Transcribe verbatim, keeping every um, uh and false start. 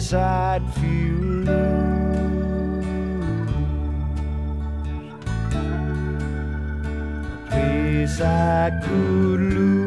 place I'd feel loose, a place I could lose.